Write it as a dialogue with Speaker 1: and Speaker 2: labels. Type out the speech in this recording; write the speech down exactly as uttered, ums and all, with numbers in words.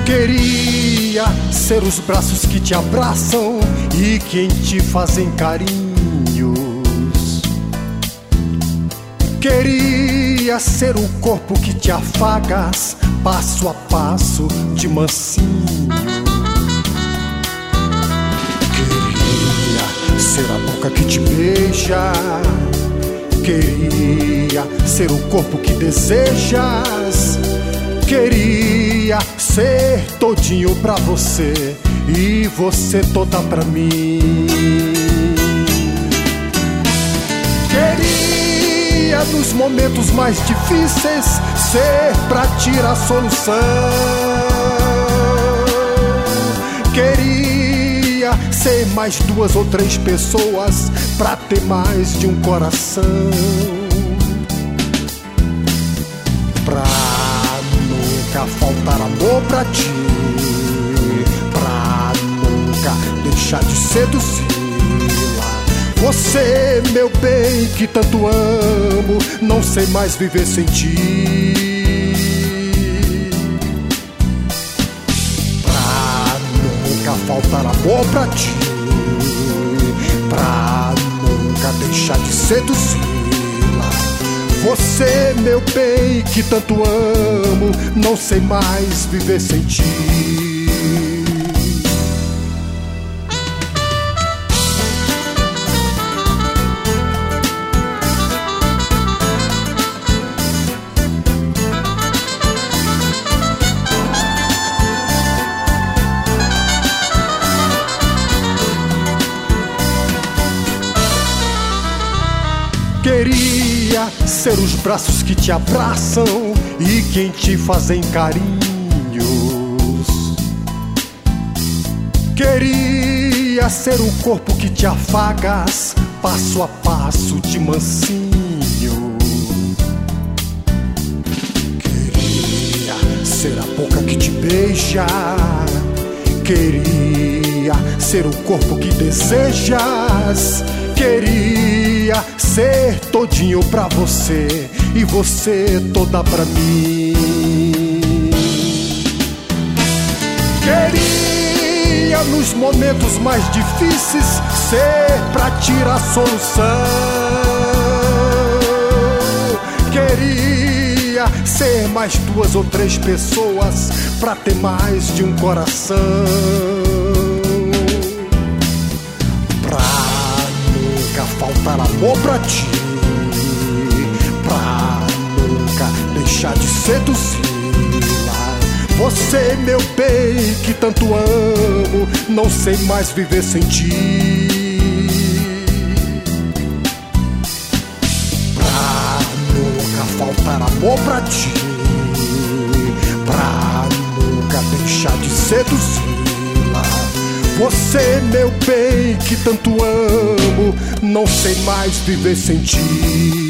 Speaker 1: Queria ser os braços que te abraçam e quem te fazem carinhos. Queria ser o corpo que te afagas, passo a passo, de mansinho. Queria ser a boca que te beija. Queria ser o corpo que desejas. Queria ser todinho pra você e você toda pra mim. Queria nos momentos mais difíceis ser pra tirar solução. Queria ser mais duas ou três pessoas pra ter mais de um coração. Pra nunca faltar amor pra ti, pra nunca deixar de seduzi-la. Você, meu bem, que tanto amo, não sei mais viver sem ti. Pra nunca faltar amor pra ti, pra nunca deixar de seduzi-la. Você, meu bem, que tanto amo, não sei mais viver sem ti. Queria ser os braços que te abraçam e quem te fazem carinhos. Queria ser o corpo que te afagas, passo a passo, de mansinho. Queria ser a boca que te beija. Queria ser o corpo que desejas. Queria ser todinho pra você e você toda pra mim. Queria nos momentos mais difíceis ser pra tirar solução. Queria ser mais duas ou três pessoas pra ter mais de um coração. Faltar amor pra ti, pra nunca deixar de seduzi-la. Você, meu bem, que tanto amo, não sei mais viver sem ti. Pra nunca faltar amor pra ti, pra nunca deixar de seduzi-la. Você, meu bem, que tanto amo, não sei mais viver sem ti.